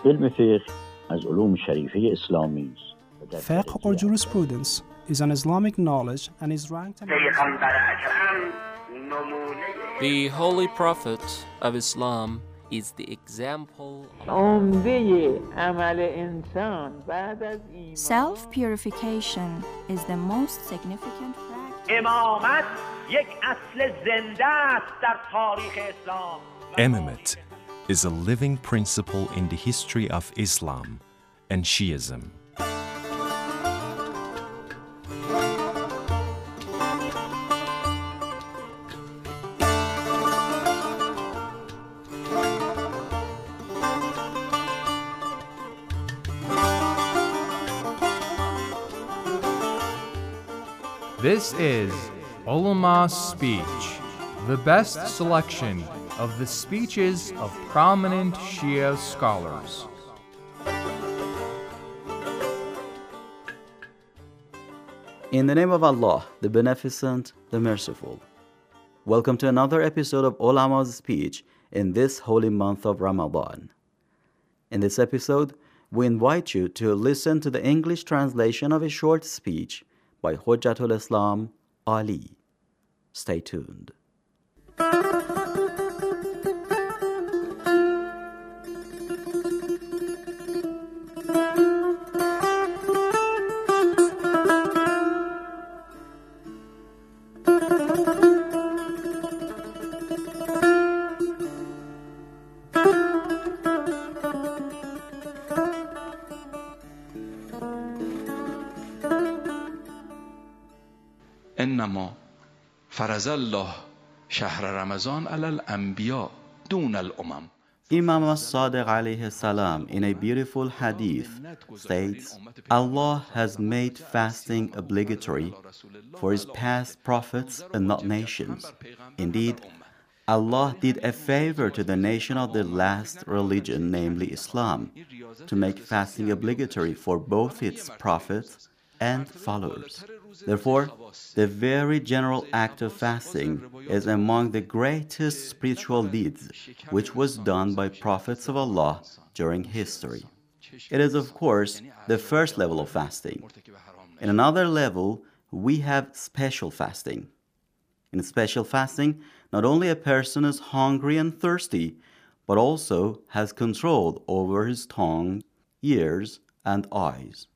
علم فقه از علوم شریفه اسلامی است. Fiqh or jurisprudence is an Islamic knowledge and is ranked among The Holy Prophet of Islam is the example Self-purification is the most significant practice. Imamate is a living principle in the history of Islam and Shiism. This is Ulama's Speech, the best selection of the speeches of prominent Shia scholars. In the name of Allah, the Beneficent, the Merciful. Welcome to another episode of Ulama's Speech in this holy month of Ramadan. In this episode, we invite you to listen to the English translation of a short speech by Hujjatul Islam Ali. Stay tuned. انما فرض الله شهر رمضان علی الانبیاء دون الامم. Imam as-Sadiq alayhi salam in a beautiful hadith states, Allah has made fasting obligatory for his past prophets and not nations. Indeed, Allah did a favor to the nation of the last religion, namely Islam, to make fasting obligatory for both its prophets and followers. Therefore, the very general act of fasting is among the greatest spiritual deeds which was done by prophets of Allah during history. It is, of course, the first level of fasting. In another level, we have special fasting. In special fasting, not only a person is hungry and thirsty, but also has control over his tongue, ears, and eyes.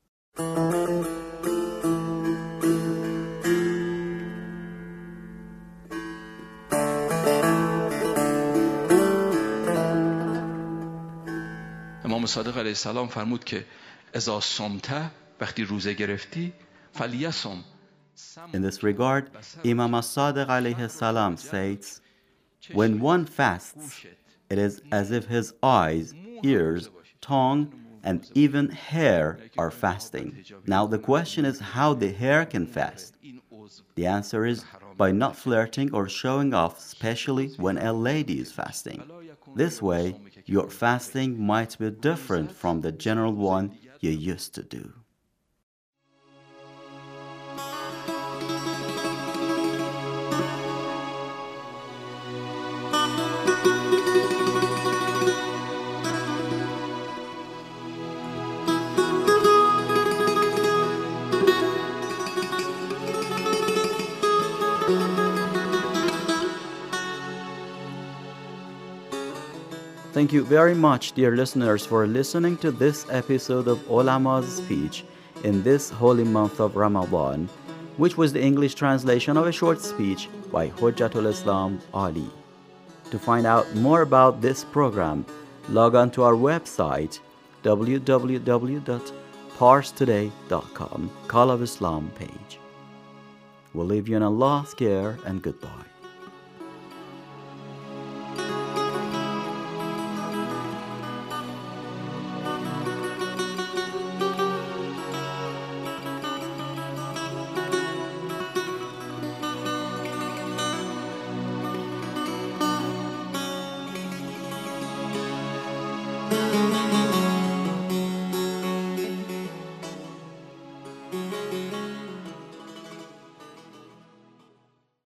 امام صادق علیه السلام فرمود که اذا صمت وقتی روزه گرفتی فلیصم. In this regard, Imam as-Sadiq alayhi salam states, when one fasts, it is as if his eyes, ears, tongue, and even hair are fasting. Now the question is how the hair can fast. The answer is by not flirting or showing off, especially when a lady is fasting. This way, your fasting might be different from the general one you used to do. Thank you very much, dear listeners, for listening to this episode of Ulama's Speech in this holy month of Ramadan, which was the English translation of a short speech by Hujjatul Islam Ali. To find out more about this program, log on to our website www.parstoday.com, Call of Islam page. We'll leave you in Allah's care and goodbye.